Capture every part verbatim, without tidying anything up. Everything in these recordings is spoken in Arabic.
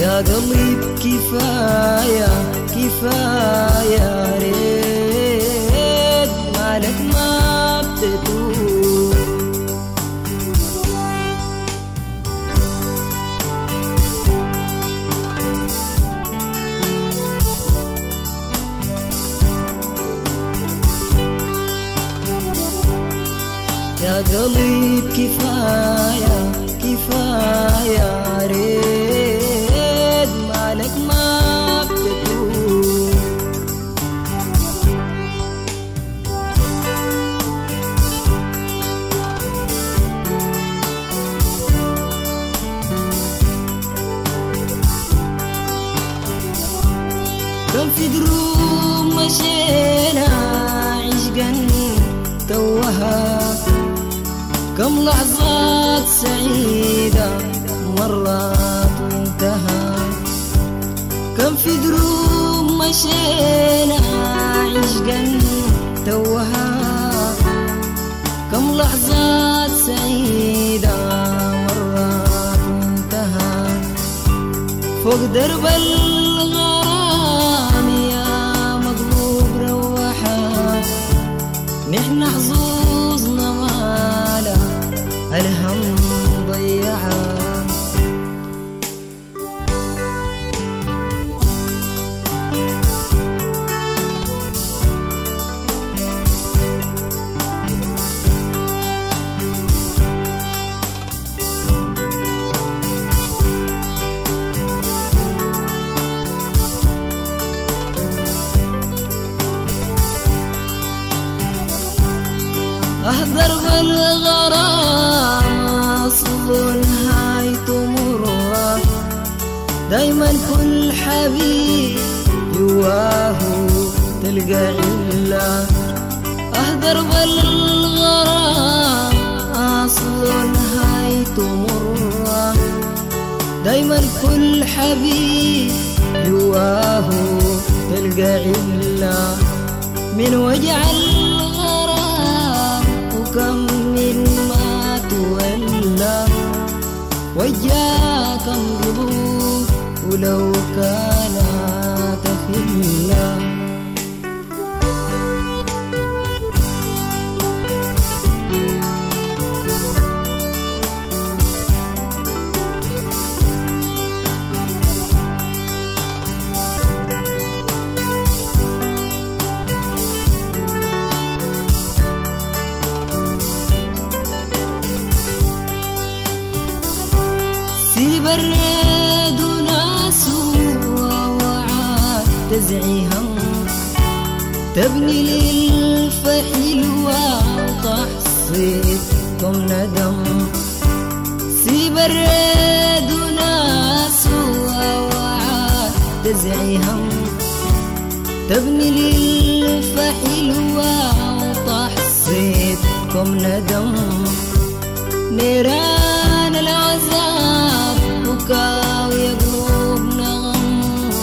يا قلبي كفاية كفاية ريت مالك ما بتتوب. يا قلبي كفاية كفاية ريت مالك ما بتتوب. كم في دروب مشينا عشقا توها، كم لحظات سعيدة مرت وانتهى. كم في دروب مشينا عشقا توها، كم لحظات سعيدة مرت وانتهى. فوق درب الغرام يا مقلوب روحات، نحن حظوظنا مالا الهم ضيعها. أهدر بالغرام أصل نهايته مرة، دايما كل حبيب جواه تلقى علة. أهدر بالغرام أصل نهايته مرة، دايما كل حبيب جواه تلقى علة. من وجع كم من ما تولى وجاك القلوب ولو كانت خلا. برد وناس ووعاد تزعي هم، تبني للفحل وتحصيد كم ندم. سي برد وناس ووعاد تزعي هم، تبني للفحل وتحصيد كم ندم. نيران العذاب ويا قلوبنا غم،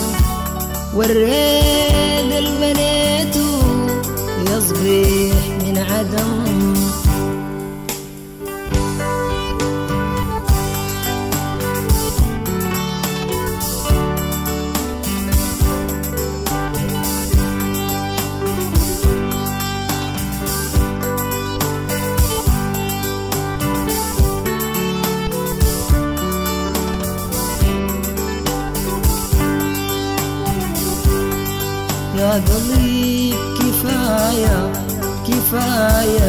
والريد البنيت يصبح من عدم. يا قلبي كفاية كفاية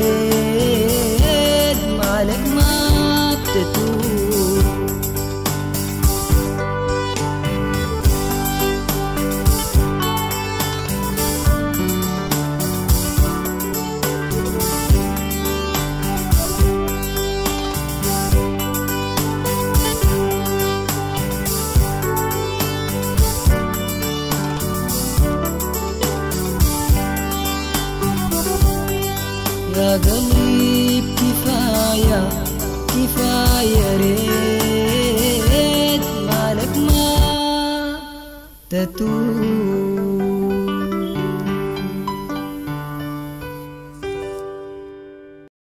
ريت مالك ما بتتوب. يا قلبي كفاية كفاية ريت مالك ما تتوب.